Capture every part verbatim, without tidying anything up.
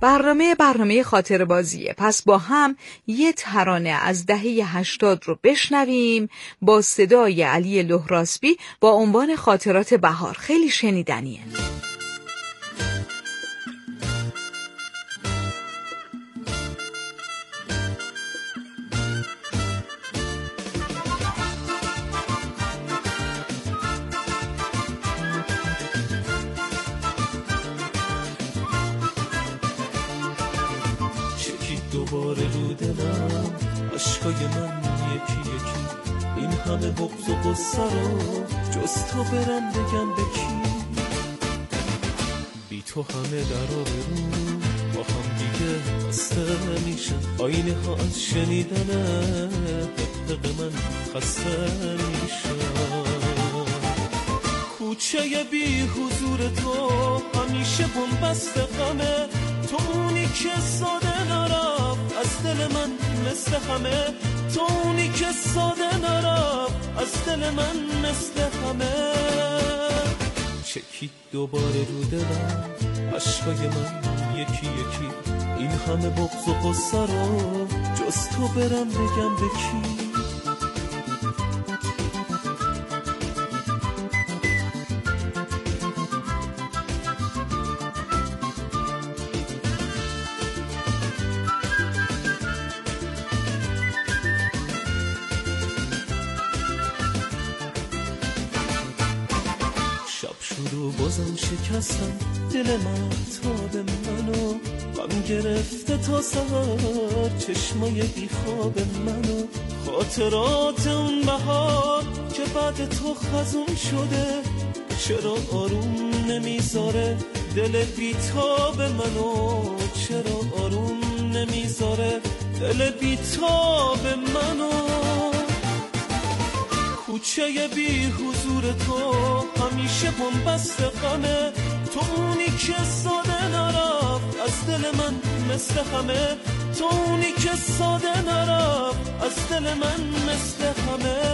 برنامه برنامه خاطر بازیه. پس با هم یه ترانه از دهه هشتاد رو بشنویم با صدای علی لهراسبی با عنوان خاطرات بهار. خیلی شنیدنیه. دوباره رو دلم عشقای من یکی یکی، این همه بغض و غصه رو جز تو برم بگم به کی؟ بی تو همه در آبرو با هم دیگه بسته میشن، آینه ها از شنیدن حق من خسته میشن. کوچه بی حضور تو همیشه بنبست غمه، تو اونی که ساده نرفت از دل من مثل همه، تو اونی که ساده نرفت از دل من مثل همه. چکی دوباره رو دلم عشقای من یکی یکی، این همه بغض و غصه رو جز تو برم بگم به کی؟ بازم شکستم دل من تا به منو، غم گرفته تا سهر چشمای بیخواب منو. خاطرات اون بهار که بعد تو خزون شده، چرا آروم نمیذاره دل بیتاب منو؟ چرا آروم نمیذاره دل بیتاب منو؟ کوچه بی حضور تو همیشه بنبست غمه، تو اونی که ساده نرفت از دل من مثل همه، تو اونی که ساده نرفت از دل من مثل همه.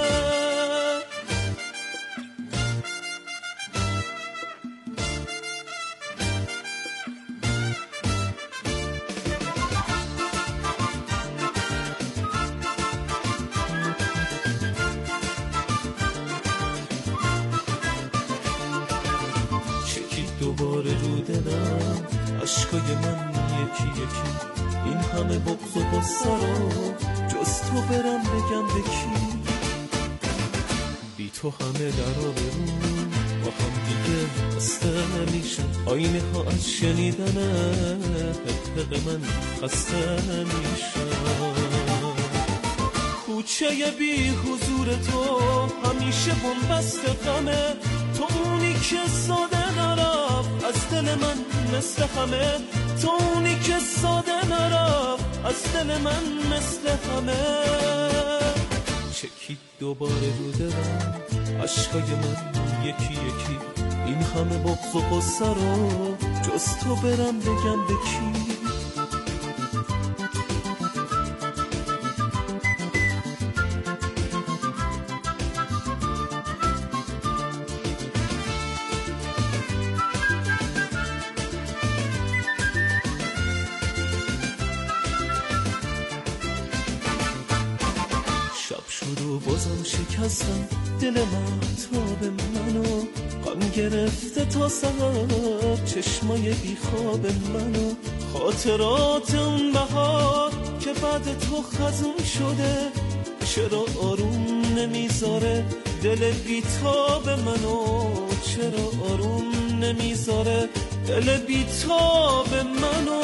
دوباره رو دلم عشقای من یکی یکی، این همه بغض و غصه رو جز تو برم بگم به کی؟ بی تو همه در آبرو با هم دیگه بسته میشن، آینه ها از شنیدن حق من خسته میشن. کوچه بی حضور تو همیشه بنبست غمه، تو اونی که ساده نرفت از دل من مثل همه، تو اونی که ساده نرفت از دل من مثل همه. چکی دوباره رو دلم عشقای من یکی یکی، این همه بغض و غصه رو جز تو برم بگم به کی؟ بازم شکستم دل من تا به منو، غم گرفته تا سهر چشمای بیخواب منو. خاطرات اون بهار که بعد تو خزون شده، چرا آروم نمیذاره دل بیتاب منو؟ چرا آروم نمیذاره دل بیتاب منو؟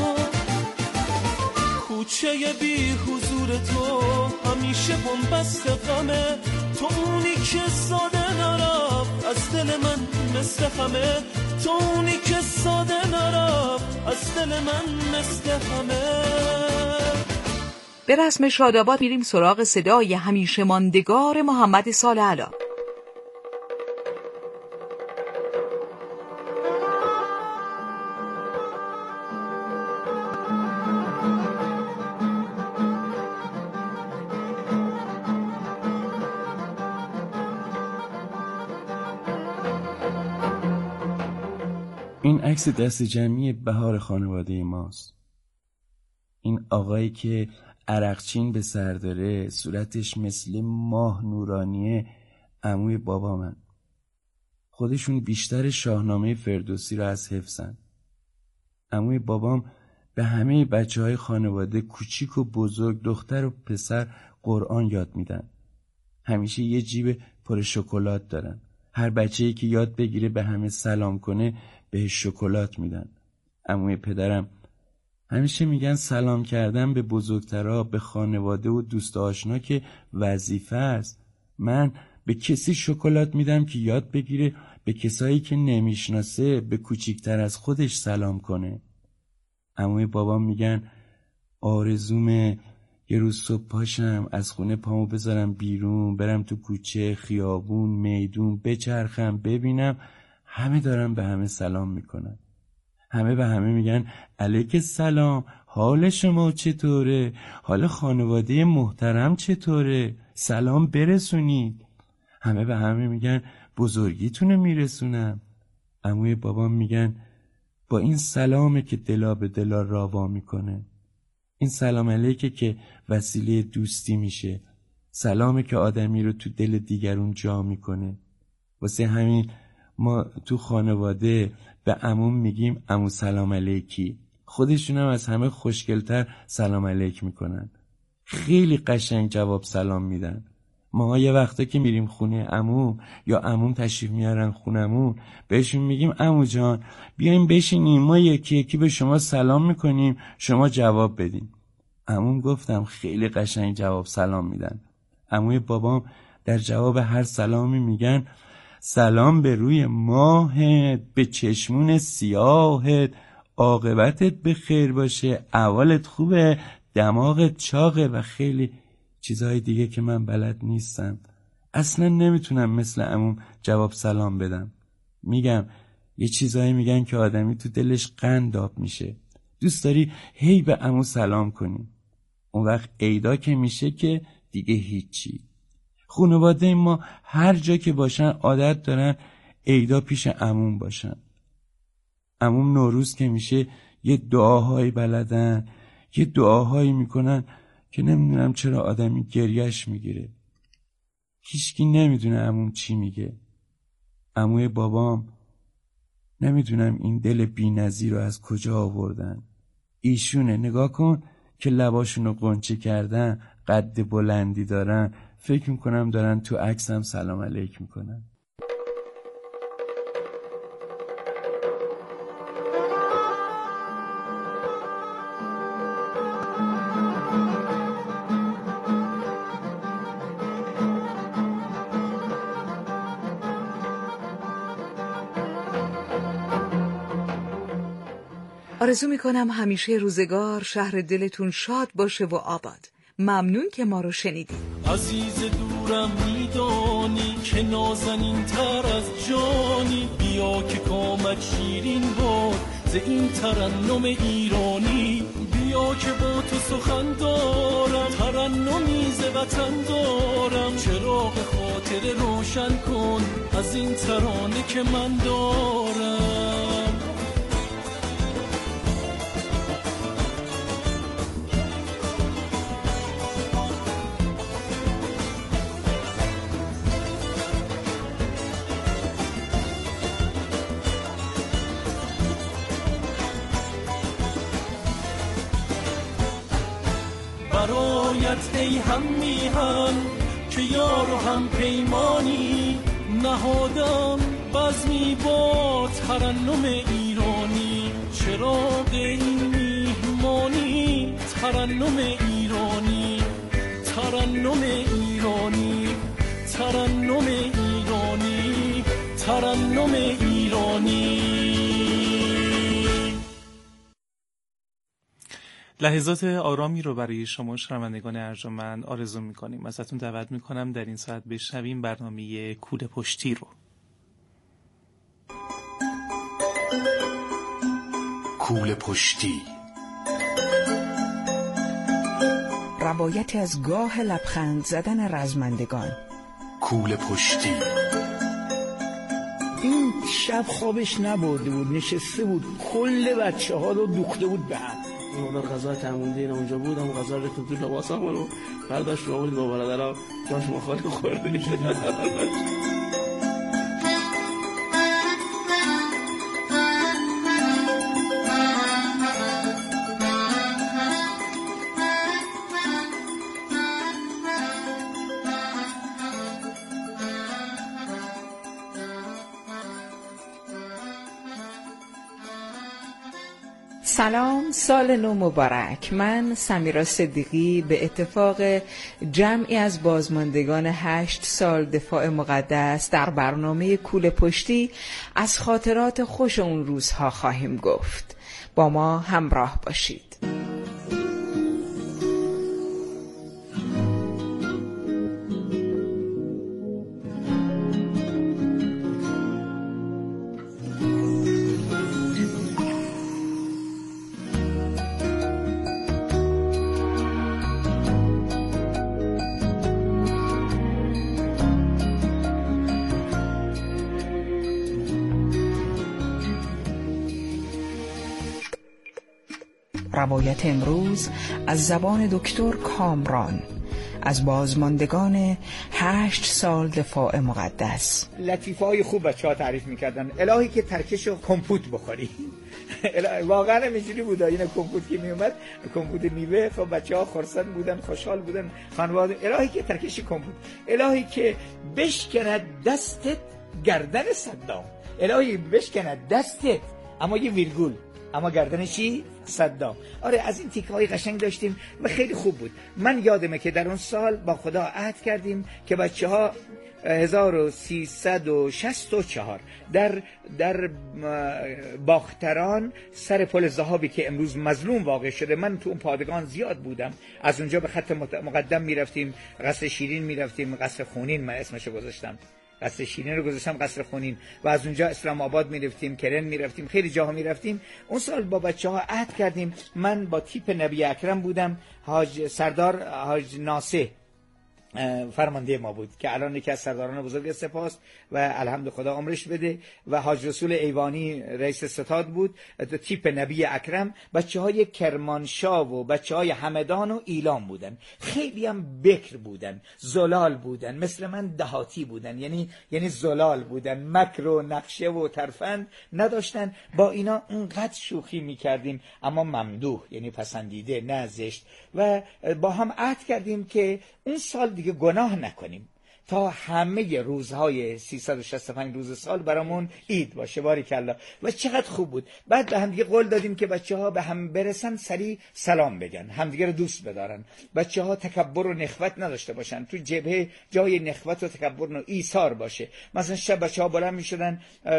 کوچه بی حضور تو همیشه بنبست غمه، تو اونی که ساده نرفت از دل من مثل همه، تو اونی که ساده نرفت از دل من مثل همه. به رسم شاداباد میریم سراغ صدای همیشه ماندگار محمد صالح علا. این عکس دست جمعی بهار خانواده ماست. این آقایی که عرقچین به سر داره، صورتش مثل ماه نورانیه، عموی بابا من. خودشون بیشتر شاهنامه فردوسی رو از حفظن. عموی بابام به همه بچه های خانواده کوچیک و بزرگ، دختر و پسر قرآن یاد میدن. همیشه یه جیب پر شکلات دارن. هر بچه‌ای که یاد بگیره به همه سلام کنه بهش شکلات میدن. عموی پدرم همیشه میگن سلام کردن به بزرگترها، به خانواده و دوست آشنا که وظیفه است. من به کسی شکلات میدم که یاد بگیره به کسایی که نمیشناسه به کوچیکتر از خودش سلام کنه. عموی بابام میگن آرزومه یه روز صبح پاشم، از خونه پامو بذارم بیرون، برم تو کوچه، خیابون، میدون، بچرخم، ببینم همه دارن به همه سلام میکنن. همه به همه میگن علیک سلام، حال شما چطوره؟ حال خانواده محترم چطوره؟ سلام برسونید. همه به همه میگن بزرگیتونه میرسونم. عموی بابام میگن با این سلامه که دلا به دلا راوا میکنه. این سلام علیکه که وسیله دوستی میشه. سلامه که آدمی رو تو دل دیگرون جا میکنه. واسه همین ما تو خانواده به عموم میگیم عمو سلام علیکی. خودشون هم از همه خوشگلتر سلام علیک میکنن. خیلی قشنگ جواب سلام میدن. ما یه وقتا که میریم خونه عموم یا عموم تشریف میارن خونمون، بهشون میگیم عمو جان بیایم بشینیم، ما یکی یکی به شما سلام میکنیم، شما جواب بدین. عموم گفتم خیلی قشنگ جواب سلام میدن. عموی بابام در جواب هر سلامی میگن سلام به روی ماهت، به چشمون سیاهت، عاقبتت به خیر باشه، احوالت خوبه، دماغت چاقه و خیلی چیزهای دیگه که من بلد نیستم. اصلا نمیتونم مثل عموم جواب سلام بدم. میگم یه چیزایی میگن که آدمی تو دلش قند آب میشه. دوست داری هی به عمو سلام کنی. اون وقت عیدا که میشه که دیگه هیچی. خانواده ما هر جا که باشن عادت دارن عیدا پیش عموم باشن. عموم نوروز که میشه یه دعاهایی بلدن، یه دعاهایی میکنن که نمیدونم چرا آدمی گریهش میگیره. هیچکی نمیدونه عموم چی میگه. عموی بابام نمیدونم این دل بی‌نظیر رو از کجا آوردن. ایشونه، نگاه کن که لباشونو قنچه کردن، قد بلندی دارن، فکر میکنم دارن تو عکسم سلام علیک میکنن. آرزو میکنم همیشه روزگار شهر دلتون شاد باشه و آباد. ممنون که ما رو شنیدید. عزیز دورم میدانی که نازنین تر از جانی، بیا که کامت شیرین باد ز این ترنم ایرانی، بیا که با تو سخن دارم، ترنمی ز وطن دارم، چراغ خاطر روشن کن از این ترانه که من دارم. برایت ای هم میهن که یار و هم پیمانی، نهادم بزمی با ترنم ایرانی، چراغ این میهمانی ترنم ایرانی، ترنم ایرانی، ترنم ایرانی، ترنم ایرانی. لحظات آرامی رو برای شما شنوندگان ارجمند آرزو می‌کنیم. ازتون دعوت می‌کنم در این ساعت بشنویم برنامه کوله پشتی رو. کوله پشتی، روایتی از گاه لبخند زدن رزمندگان. کوله پشتی، این شب خوابش نبرده بود، نشسته بود کل بچه ها رو دوخته بود به هم. مادر غذا تموندین اونجا بودم و غذا ریختم تو لباسم رو برداشت رو آورد با برادرها جاش مخالی خورده. سلام، سال نو مبارک. من سمیرا صدیقی به اتفاق جمعی از بازماندگان هشت سال دفاع مقدس در برنامه کوله پشتی از خاطرات خوش اون روزها خواهیم گفت. با ما همراه باشید. روایت امروز از زبان دکتر کامران از بازماندگان هشت سال دفاع مقدس. لطیفه‌های خوب بچه ها تعریف میکردن. الهی که ترکشو کمپوت بخوری. واقعا اینجوری بود. این کمپوت که میومد، کمپوت میوه، خب بچه ها خرسند بودن، خوشحال بودن، خانواده. الهی که ترکش کمپوت، الهی که بشکند دستت گردن صدام، الهی بشکند دستت اما یه ویرگول، اما گردن چی؟ صدام. آره، از این تیکه های قشنگ داشتیم و خیلی خوب بود. من یادمه که در اون سال با خدا عهد کردیم که بچه ها هزار و سیصد و شصت و چهار در در باختران سر پل ذهابی که امروز مظلوم واقع شده، من تو اون پادگان زیاد بودم، از اونجا به خط مقدم میرفتیم، قصر شیرین میرفتیم، قصر خونین من اسمشو گذاشتم، قصر شیرین رو گذاشتم قصر خونین، و از اونجا اسلام آباد میرفتیم، کرن میرفتیم، خیلی جاها میرفتیم. اون سال با بچه ها عهد کردیم. من با تیپ نبی اکرم بودم، حاج سردار حاج ناصح فرمانده ما بود که الان یکی از سرداران بزرگ سپاس و الحمد خدا عمرش بده، و حاج رسول ایوانی رئیس ستاد بود. تیپ نبی اکرم بچه های کرمانشاه و بچه های همدان و ایلام بودن، خیلی هم بکر بودن، زلال بودن، مثل من دهاتی بودن، یعنی یعنی زلال بودن، مکر و نقشه و ترفند نداشتن. با اینا اونقدر شوخی میکردیم اما ممدوح، یعنی پسندیده نه زشت. و با هم عهد کردیم که اون سال دیگه گناه نکنیم تا همه روزهای سیصد و شصت و پنج روز سال برامون عید باشه. باریکالله. و چقدر خوب بود. بعد به هم دیگه قول دادیم که بچه‌ها به هم برسن سریع سلام بگن، همدیگه رو دوست بدارن، بچه‌ها تکبر و نخوت نداشته باشن، تو جبهه جای نخوت و تکبر و ایثار باشه. مثلا شب بچه‌ها بلند می‌شدن،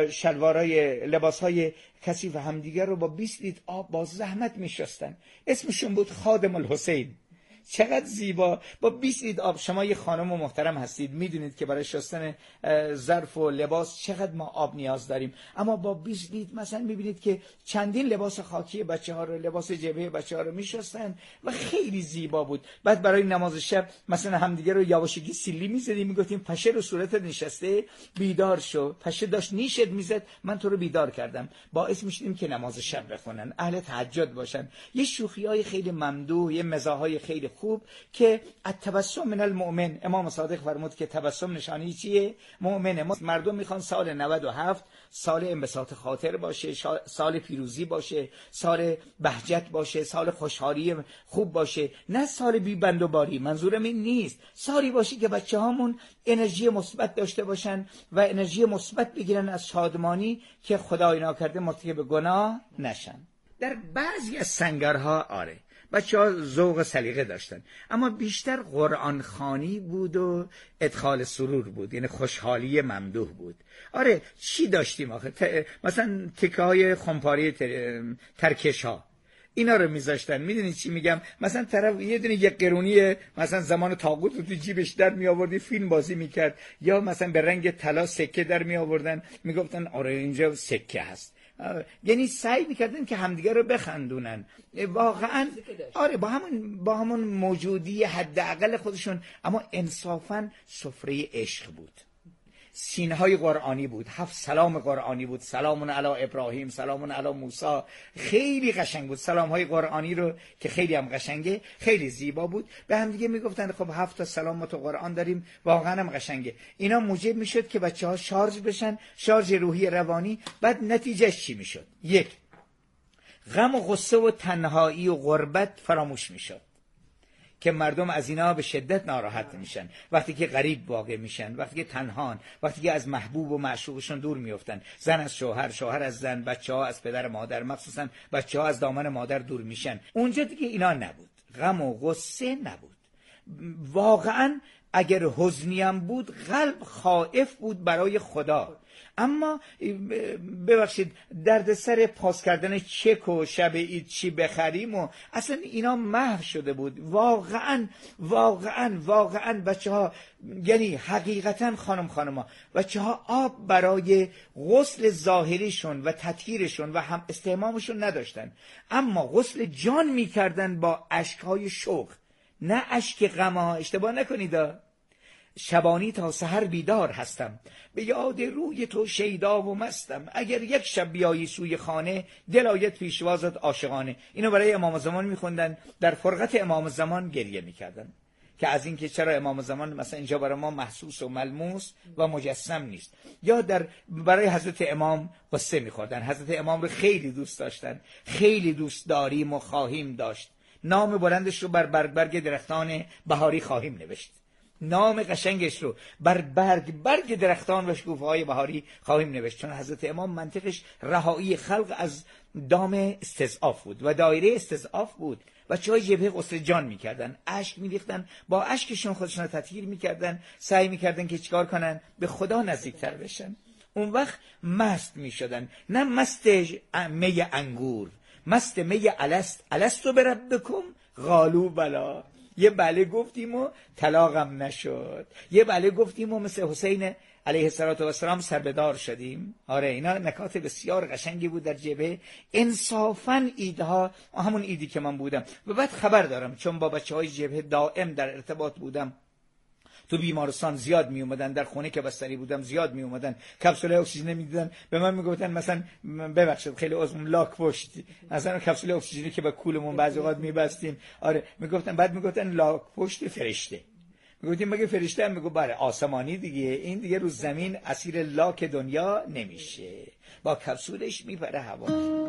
شلوارای لباس‌های کثیف همدیگه رو با بیست لیتر آب با زحمت می‌شستن. اسمشون بود خادم الحسین. چقدر زیبا، با بیست لیتر آب. شما یه خانم و محترم هستید، میدونید که برای شستن ظرف و لباس چقدر ما آب نیاز داریم، اما با بیست لیتر مثلا میبینید که چندین لباس خاکی بچه ها رو، لباس جبهه بچه ها رو میشستن و خیلی زیبا بود. بعد برای نماز شب مثلا همدیگه رو یواشکی سیلی میزدیم، میگفتیم پشه رو صورت نشسته، بیدار شو. پشه داشت نیشت میزد، من تو رو بیدار کردم. باعث میشدیم که نماز شب بخونن، اهل تهجد باشن. یه شوخیای خیلی ممدوح، یه مزاحای خیلی خوب که التبسم من المؤمن. امام صادق فرمود که تبسم نشانی چیه؟ مؤمنه. مردم میخوان سال نود و هفت سال انبساط خاطر باشه، سال پیروزی باشه، سال بهجت باشه، سال خوشحالی خوب باشه، نه سال بی بند و باری. منظورم این نیست. سالی باشه که بچه هامون انرژی مثبت داشته باشن و انرژی مثبت بگیرن از شادمانی، که خدای ناکرده مرتکب گناه نشن. در بعضی از سنگرها آره بچه ها ذوق سلیقه داشتن، اما بیشتر قرآن خوانی بود و ادخال سرور بود، یعنی خوشحالی ممدوح بود. آره چی داشتیم آخه؟ ت... مثلا تکه های خمپاری تر... ترکش ها اینا رو میذاشتن. میدونی چی میگم؟ مثلا طرف یه دونه یک قرونی مثلا زمان طاغوت رو تو جیبش در می آوردی، فیلم بازی میکرد، یا مثلا به رنگ طلا سکه در می آوردن، میگفتن آره اینجا سکه هست. یعنی سعی میکردن که همدیگه رو بخندونن. واقعا آره با همون با همون موجودی حداقل خودشون، اما انصافا سفره عشق بود. سینه‌های قرآنی بود، هفت سلام قرآنی بود، سلامون علی ابراهیم، سلامون علی موسی، خیلی قشنگ بود. سلام‌های قرآنی رو که خیلی هم قشنگه، خیلی زیبا بود. به هم دیگه میگفتن خب هفت تا سلام تو قرآن داریم، واقعا هم قشنگه. اینا موجب میشد که بچه‌ها شارژ بشن، شارژ روحی روانی. بعد نتیجهش چی میشد؟ یک، غم و غصه و تنهایی و غربت فراموش میشد که مردم از اینا به شدت ناراحت میشن وقتی که غریب واقع میشن، وقتی که تنهان، وقتی که از محبوب و معشوقشون دور میافتن. زن از شوهر، شوهر از زن، بچه‌ها از پدر مادر، مخصوصا بچه‌ها از دامن مادر دور میشن. اونجا دیگه اینا نبود، غم و غصه نبود. واقعا اگر حزنی هم بود، قلب خائف بود برای خدا. اما ببخشید دردسر پاس کردن چک و شب عید چی بخریم و اصلا اینا محو شده بود. واقعا واقعا واقعا بچه ها، یعنی حقیقتا خانم خانما، بچه ها آب برای غسل ظاهریشون و تطهیرشون و هم استحمامشون نداشتن، اما غسل جان میکردن با اشکهای شوق، نه اشک غم ها. اشتباه نکنید، شبانی تا سحر بیدار هستم، به یاد روی تو شیدا و مستم، اگر یک شب بیایی سوی خانه، دل آید پیشوازت عاشقانه. اینو برای امام زمان میخوندن، در فرقت امام زمان گریه میکردن که از این که چرا امام زمان مثلا اینجا برای ما محسوس و ملموس و مجسم نیست. یا در برای حضرت امام قصه میخوردن. حضرت امام رو خیلی دوست داشتن، خیلی دوست داریم و خواهیم داشت. نام بلندش رو بر برگ برگ درختان بهاری خواهیم نوشت. نام قشنگش رو بر برگ برگ درختان و شکوفه‌های بهاری خواهیم نوشت، چون حضرت امام منطقش رهایی خلق از دام استضعاف بود و دایره استضعاف بود. بچه‌های جبهه غسل جان میکردن، اشک میریختن، با اشکشون خودشون رو تطهیر میکردن، سعی میکردن که چیکار کنن؟ به خدا نزدیکتر بشن. اون وقت مست میشدن، نه مست می انگور، مست می الست الستو بربکم قالوا بلا. یه بله گفتیم و طلاقم نشد، یه بله گفتیم و مثل حسین علیه السلام سربدار شدیم. آره اینا نکات بسیار قشنگی بود در جبهه. انصافاً ایدها همون ایدی که من بودم. و بعد خبر دارم چون با بچه‌های جبهه دائم در ارتباط بودم، تو بیمارستان زیاد می اومدن، در خونه که بستری بودم زیاد می اومدن، کپسول اکسیژن میدادن به من، میگفتن مثلا ببخشید خیلی عذرم لاک پشت، مثلا کپسول اکسیژنی که با کولمون بعضی اوقات میبستیم، آره میگفتن، بعد میگفتن لاک پشت فرشته. میگفتیم مگه فرشته هم؟ میگو بله آسمانی دیگه، این دیگه رو زمین اسیر لاک دنیا نمیشه، با کپسولش میپره هوا.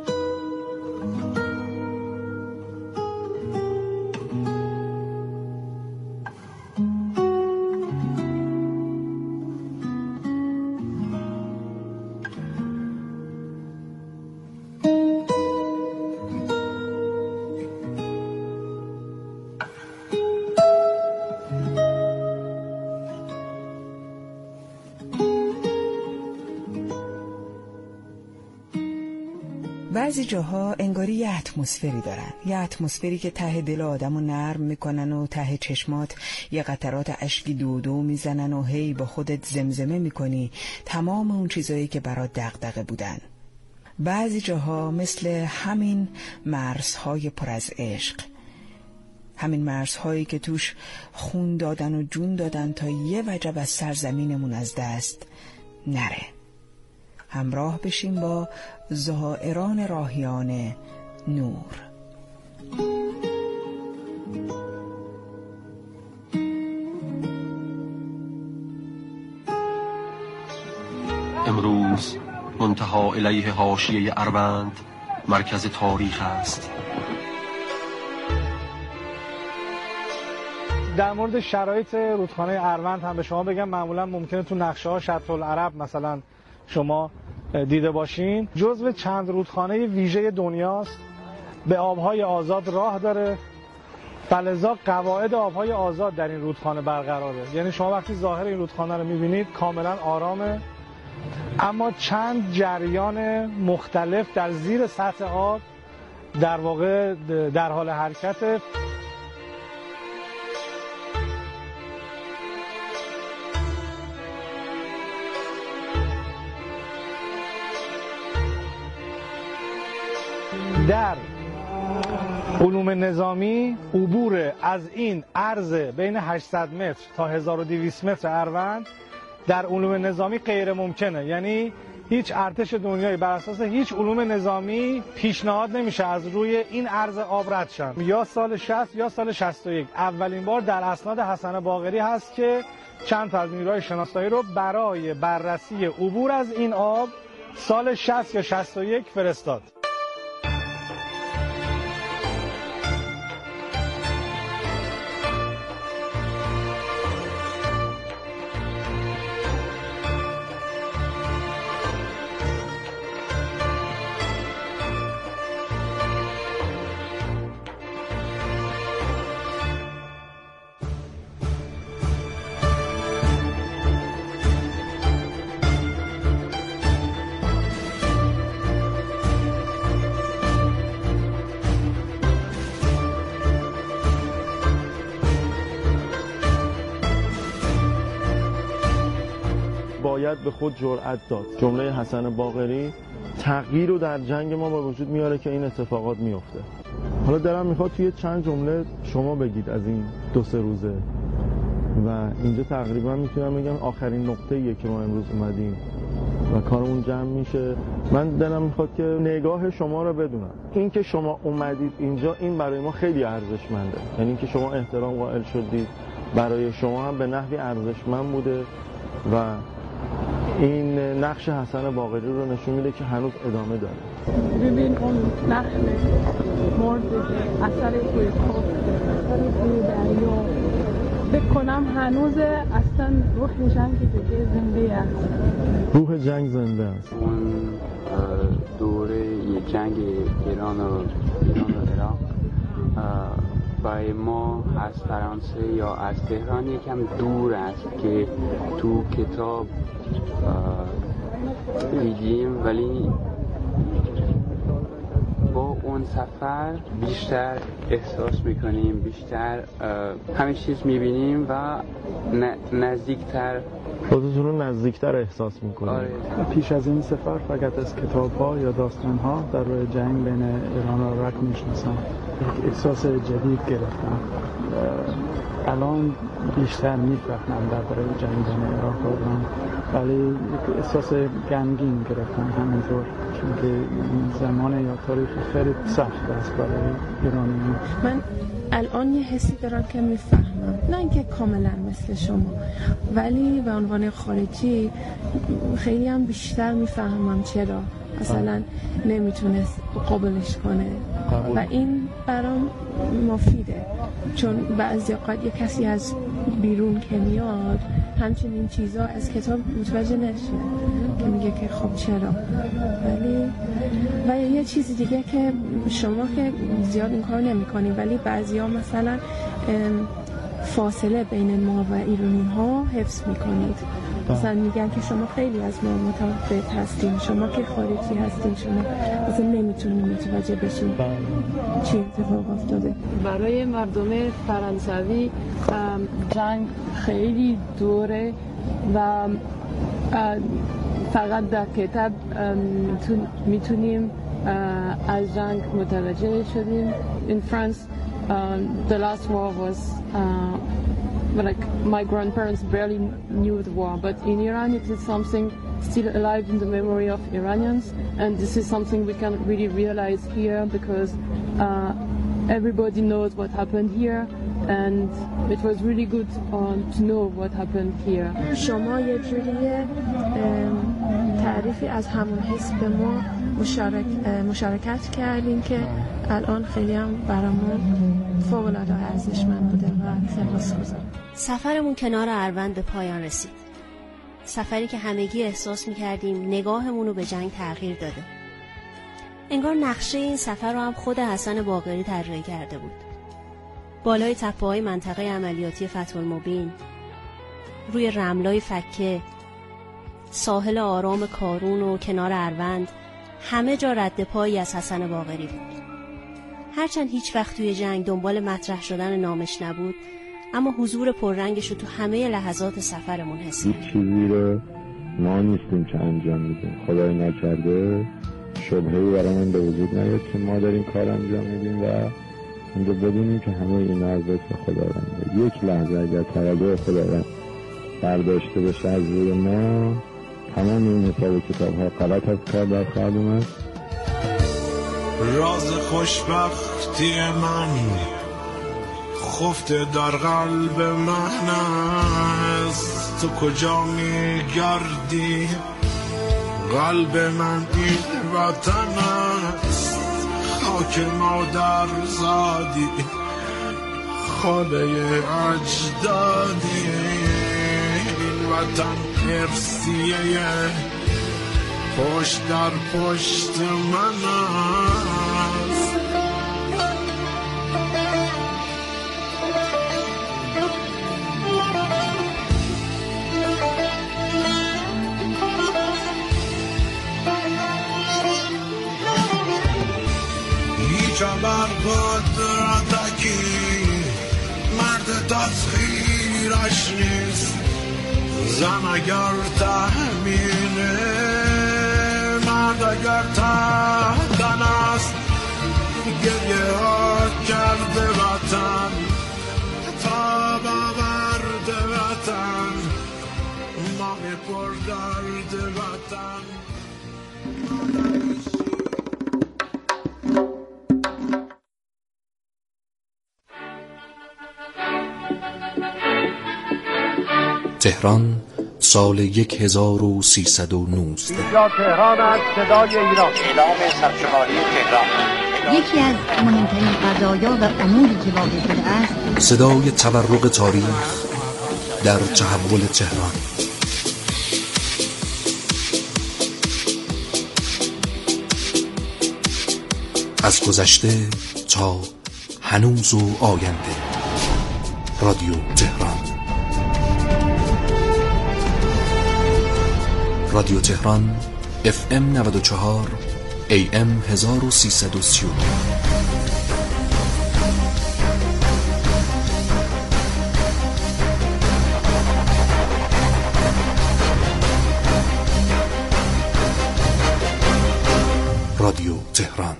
بعضی جاها انگاری یه اتمسفری دارن، یه اتمسفری که ته دل آدمو نرم میکنن و ته چشمات یه قطرات اشکی دودو میزنن و هی با خودت زمزمه میکنی تمام اون چیزایی که برات دغدغه بودن. بعضی جاها مثل همین مرزهای پر از عشق، همین مرزهایی که توش خون دادن و جون دادن تا یه وجب از سرزمینمون از دست نره. همراه بشیم با زائران راهیان نور. امروز منتهی الیه حاشیه اروند مرکز تاریخ است. در مورد شرایط رودخانه اروند هم به شما بگم، معمولا ممکنه تو نقشه ها شط العرب مثلا شما دیده باشین، جزو چند رودخانه ویژه دنیاست، به آبهای آزاد راه داره، فلذا قواعد آبهای آزاد در این رودخانه برقراره. یعنی شما وقتی ظاهر این رودخانه رو میبینید کاملا آرامه، اما چند جریان مختلف در زیر سطح آب در واقع در حال حرکته. در علوم نظامی عبور از این عرض بین هشتصد متر تا هزار و دویست متر اروند در علوم نظامی غیر ممکنه. یعنی هیچ ارتش دنیایی بر اساس هیچ علوم نظامی پیشنهاد نمیشه از روی این عرض آب رد شن. یا سال شصت یا سال شصت و یک اولین بار در اسناد حسن باقری هست که چند تا از نیروهای شناسایی رو برای بررسی عبور از این آب سال شصت یا شصت و یک فرستاد. باید به خود جرأت داد. جمله حسن باقری تغییر رو در جنگ ما به وجود میاره که این اتفاقات میفته. حالا دلم میخواد توی چند جمله شما بگید از این دو سه روزه و اینجا تقریبا میتونم بگم آخرین نقطه‌ایه که ما امروز اومدیم و کارمون جمع میشه. من دلم میخواد که نگاه شما رو بدونم. این که شما اومدید اینجا این برای ما خیلی ارزشمنده. یعنی اینکه شما احترام قائل شدید برای شما هم به نحوی ارزشمند بوده و این نقش حسن باقری رو نشون میده که هنوز ادامه داره. ببین اون نقش مرد اثر توی خود اثر توی دریا بکنم هنوز اصلا روح جنگ دیگه زنده است. روح جنگ زنده است. اون دوره جنگ ایران و ایران و عراق برای ما از فرانسه یا از تهران یکم دور است که تو کتاب دیدیم، ولی با اون سفر بیشتر احساس میکنیم، بیشتر همه چیز میبینیم و نزدیکتر خودتون رو نزدیکتر احساس میکنیم. آره. پیش از این سفر فقط از کتاب ها یا داستان ها در روی جنگ بین ایران و عراق میشناسم. احساس جدید گرفتم. الان بیشتر میفهمم درباره جنگ بین عراق و ایران، ولی احساس غمگین گرفتم همینطور، چون که زمان یا تاریخ خیلی سخت است برای ایرانیان. من الان یه حسی دارم که میفهمم، نه اینکه کاملا مثل شما، ولی به عنوان خارجی خیلی هم بیشتر میفهمم چرا مثلا نمیتونست قابلش کنه و این برام مفیده، چون بعضی اوقات یه کسی از بیرون که میاد همچنین چیزا از کتاب متوجه نشه که میگه که خب چرا. ولی و یه چیز دیگه که شما که زیاد این کار نمی کنید، ولی بعضی ها مثلا فاصله بین ما و ایرانی ها حفظ میکنید. مثلا میگن که شما خیلی از ما متفاوت هستین، شما که خارجی هستین شما مثلا نمیتونید متوجه بشین چی اتفاق افتاده. برای مردم فرانسوی جنگ خیلی دوره و فقط در کتاب میتونیم از جنگ متوجه شدیم. In France, uh, the last war was uh, like my grandparents barely knew the war, but in Iran it is something still alive in the memory of Iranians, and this is something we can really realize here because uh, everybody knows what happened here, and it was really good uh, to know what happened here. شما یه جوریه تعریفی از همون حس به ما مشارک مشارکت کردیم که الان خیلی هم برامون فوق‌العاده ارزشمند بوده و سپاسگزارم. سفرمون کنار اروند به پایان رسید. سفری که همگی احساس می‌کردیم نگاهمون رو به جنگ تغییر داده. انگار نقشه این سفر رو هم خود حسن باقری طراحی کرده بود. بالای تپه‌های منطقه عملیاتی فتح‌المبین، روی رملای فکه، ساحل آرام کارون و کنار اروند، همه جا رد پایی از حسن باقری بود. هرچند هیچ وقت توی جنگ دنبال مطرح شدن نامش نبود، اما حضور پررنگش رو تو همه لحظات سفرمون حس کردیم. هیچ چیزی رو ما نیستیم که انجام میدیم. خدای نکرده شبهه‌ای برامون به وجود نیاد که ما داریم کار انجام میدیم و اینجا بدونیم که همه این عزت خداونده. یک لحظه اگر تولد خداوند برداشته بشه از روی ما، تمام این حساب کتاب ها غلط از کار در خواهد اومد. راز خوشبختی من خفته در قلب من است، تو کجا میگردی؟ قلب من این وطن است، خاک مادر زادی، خاله اجدادی، این وطن ارسیه پشت در پشت من است. هیچ بر قدرتکی مرد تسخیرش نیست، زن اگر تحمیله مرد اگر تحتن است، گریه ها کرده وطن تا باورد وطن، مامی پر درد وطن. تهران سال یک هزار و سیصد و نوزده. اینجا تهران از صدای ایران. اعلام سرشماری تهران. یکی از مهمترین قضایا و اموری که واقع شده است، صدای تورق تاریخ در تحول تهران. از گذشته تا هنوز و آینده. رادیو تهران. رادیو تهران اف ام نود و چهار ای ام هزار و سیصد و سی و دو. رادیو تهران.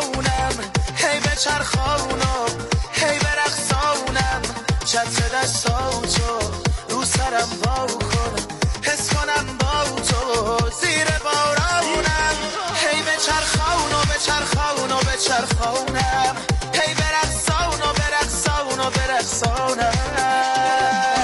چتر دستانم